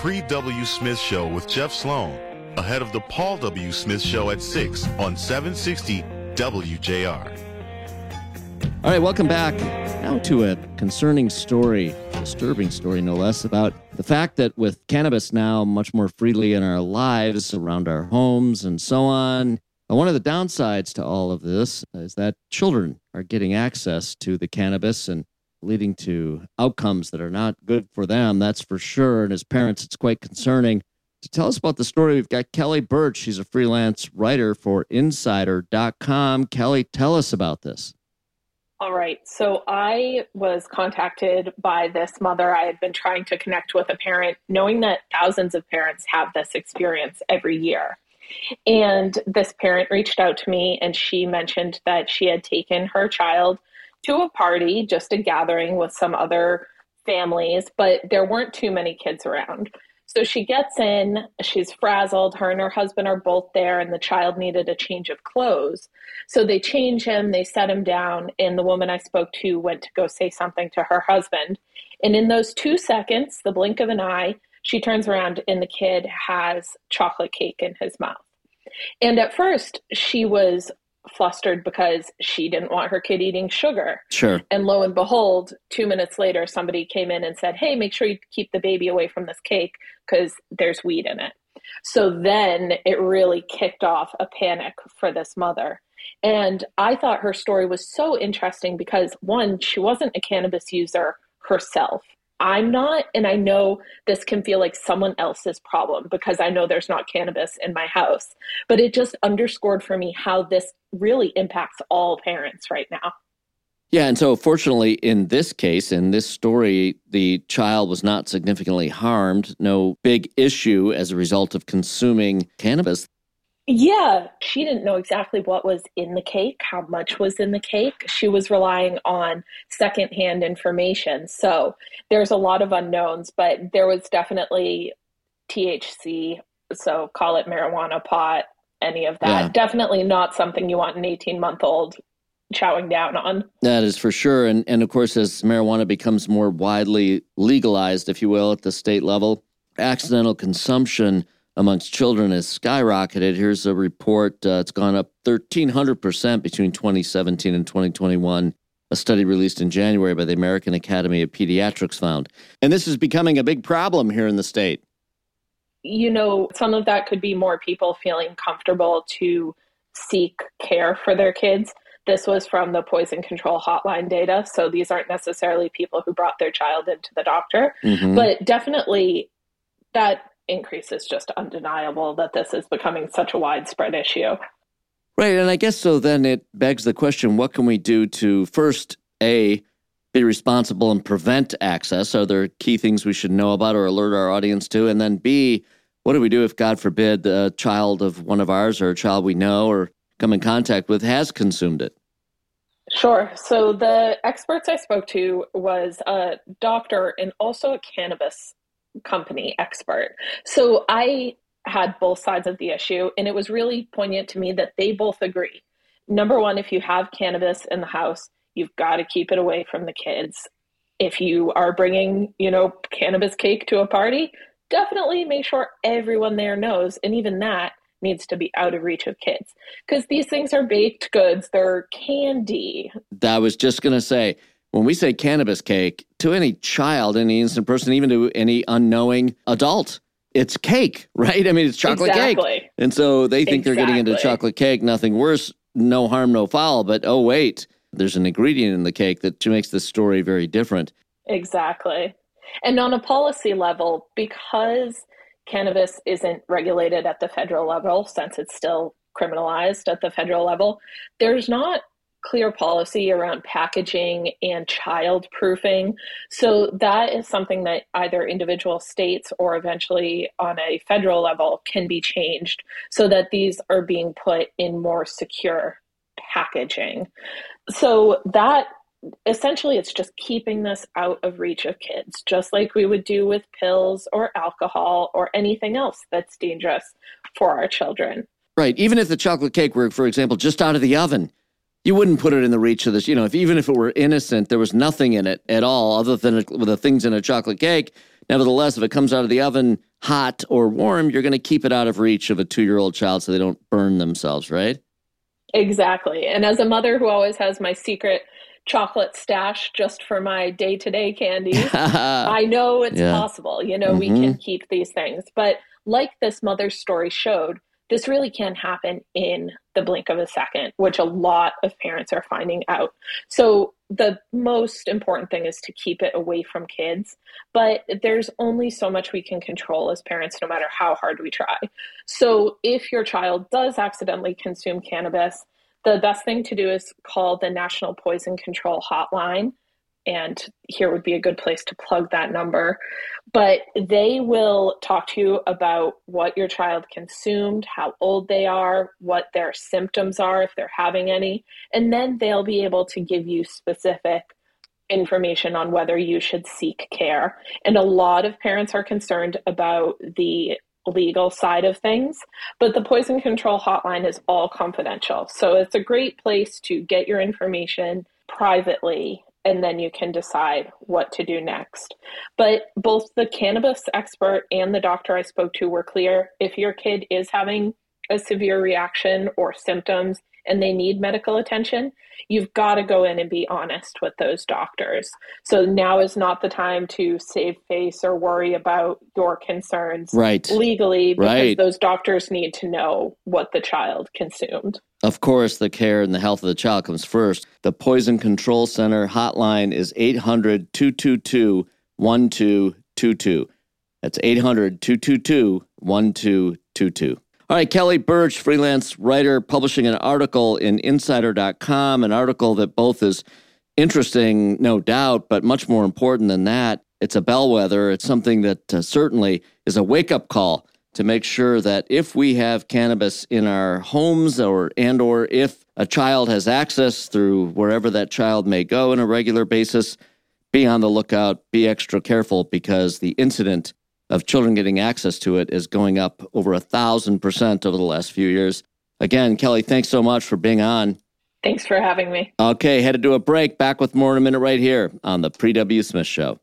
Pre-W. Smith Show with Jeff Sloan, ahead of the Paul W. Smith Show at 6 on 760 WJR. All right, welcome back. Now to a concerning story, disturbing story no less, about the fact that with cannabis now much more freely in our lives, around our homes and so on, one of the downsides to all of this is that children are getting access to the cannabis and leading to outcomes that are not good for them, that's for sure. And as parents, it's quite concerning. To tell us about the story, we've got Kelly Birch. She's a freelance writer for Insider.com. Kelly, tell us about this. All right. So I was contacted by this mother. I had been trying to connect with a parent, knowing that thousands of parents have this experience every year. And this parent reached out to me and she mentioned that she had taken her child to a party, just a gathering with some other families, but there weren't too many kids around. So she gets in, she's frazzled, her and her husband are both there, and the child needed a change of clothes. So they change him, they set him down, and the woman I spoke to went to go say something to her husband. And in those 2 seconds, the blink of an eye, she turns around and the kid has chocolate cake in his mouth. And at first, she was flustered because she didn't want her kid eating sugar. Sure. And lo and behold, 2 minutes later, somebody came in and said, hey, make sure you keep the baby away from this cake because there's weed in it. So then it really kicked off a panic for this mother. And I thought her story was so interesting because, one, she wasn't a cannabis user herself. I'm not, and I know this can feel like someone else's problem because I know there's not cannabis in my house, but it just underscored for me how this really impacts all parents right now. Yeah, and so fortunately in this case, in this story, the child was not significantly harmed, no big issue as a result of consuming cannabis. Yeah, she didn't know exactly what was in the cake, how much was in the cake. She was relying on secondhand information. So there's a lot of unknowns, but there was definitely THC, so call it marijuana, pot, any of that. Yeah. Definitely not something you want an 18-month-old chowing down on. That is for sure. And of course, as marijuana becomes more widely legalized, if you will, at the state level, accidental consumption amongst children has skyrocketed. Here's a report. It's gone up 1,300% between 2017 and 2021. A study released in January by the American Academy of Pediatrics found. And this is becoming a big problem here in the state. You know, some of that could be more people feeling comfortable to seek care for their kids. This was from the Poison Control Hotline data. So these aren't necessarily people who brought their child into the doctor. Mm-hmm. But definitely that increase is just undeniable that this is becoming such a widespread issue. Right. And I guess so then it begs the question, what can we do to first, A, be responsible and prevent access? Are there key things we should know about or alert our audience to? And then B, what do we do if, God forbid, a child of one of ours or a child we know or come in contact with has consumed it? Sure. So the experts I spoke to was a doctor and also a cannabis company expert. So I had both sides of the issue, and it was really poignant to me that they both agree. Number one, if you have cannabis in the house, you've got to keep it away from the kids. If you are bringing, cannabis cake to a party, definitely make sure everyone there knows. And even that needs to be out of reach of kids because these things are baked goods. They're candy. I was just going to say, when we say cannabis cake, to any child, any innocent person, even to any unknowing adult, it's cake, right? I mean, it's chocolate cake. And so they think they're getting into chocolate cake, nothing worse, no harm, no foul. But oh, wait, there's an ingredient in the cake that makes this story very different. Exactly. And on a policy level, because cannabis isn't regulated at the federal level, since it's still criminalized at the federal level, there's not clear policy around packaging and child proofing. So that is something that either individual states or eventually on a federal level can be changed so that these are being put in more secure packaging. So that essentially it's just keeping this out of reach of kids, just like we would do with pills or alcohol or anything else that's dangerous for our children. Right. Even if the chocolate cake were, for example, just out of the oven, you wouldn't put it in the reach of this. Even if it were innocent, there was nothing in it at all other than the things in a chocolate cake. Nevertheless, if it comes out of the oven hot or warm, you're going to keep it out of reach of a 2-year-old child so they don't burn themselves, right? Exactly. And as a mother who always has my secret chocolate stash just for my day-to-day candies, I know it's possible. We can keep these things. But like this mother's story showed, this really can happen in the blink of a second, which a lot of parents are finding out. So the most important thing is to keep it away from kids. But there's only so much we can control as parents, no matter how hard we try. So if your child does accidentally consume cannabis, the best thing to do is call the National Poison Control Hotline. And here would be a good place to plug that number. But they will talk to you about what your child consumed, how old they are, what their symptoms are, if they're having any. And then they'll be able to give you specific information on whether you should seek care. And a lot of parents are concerned about the legal side of things, but the Poison Control Hotline is all confidential. So it's a great place to get your information privately, and then you can decide what to do next. But both the cannabis expert and the doctor I spoke to were clear. If your kid is having a severe reaction or symptoms and they need medical attention, you've got to go in and be honest with those doctors. So now is not the time to save face or worry about your concerns legally, because those doctors need to know what the child consumed. Of course, the care and the health of the child comes first. The Poison Control Center hotline is 800-222-1222. That's 800-222-1222. All right, Kelly Birch, freelance writer, publishing an article in Insider.com, an article that both is interesting, no doubt, but much more important than that, it's a bellwether. It's something that certainly is a wake-up call to make sure that if we have cannabis in our homes or if a child has access through wherever that child may go on a regular basis, be on the lookout, be extra careful, because the incident of children getting access to it is going up over 1,000% over the last few years. Again, Kelly, thanks so much for being on. Thanks for having me. Okay, headed to a break. Back with more in a minute right here on The Pre-W. Smith Show.